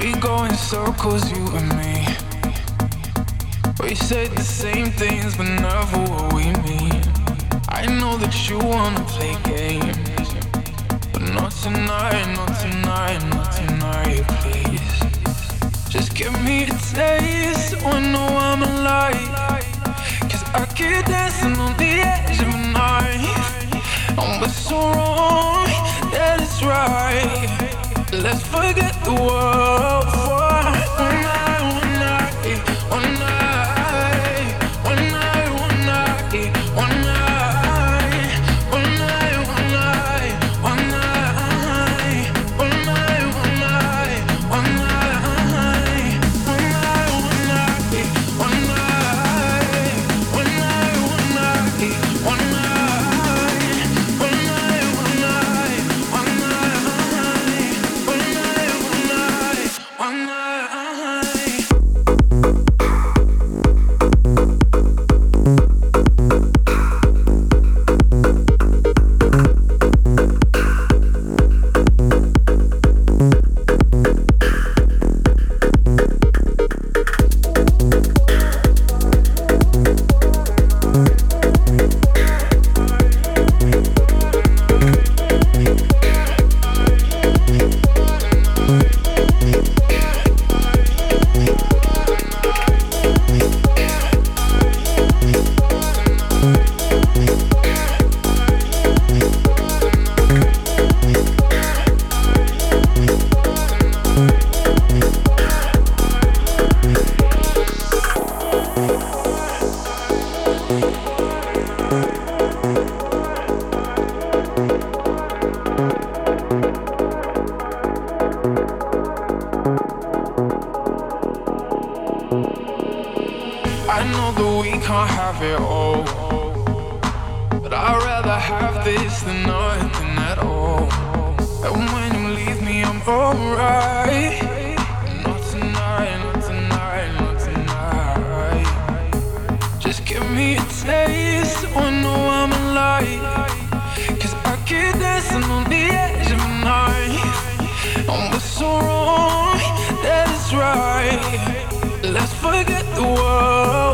We go in circles, you and me. We say the same things, but never what we mean. I know that you wanna play games, but not tonight, not tonight, not tonight, please. Just give me a taste, so I know I'm alive. 'Cause I keep dancing on the edge of a knife. And what's so wrong, that is right. Let's forget the world for one night, one night, one night, one night, one night, one night, one night, one night, one night, one night, one night, one night, one night, one night, one night, one night, one night, one night. I know that we can't have it all, but I'd rather have this than nothing at all. And when you leave me, I'm alright. Not tonight, not tonight, not tonight. Just give me a taste, so I know I'm alive. 'Cause I keep dancing on the edge of a knife. And what's so wrong, that is right. Let's forget the world.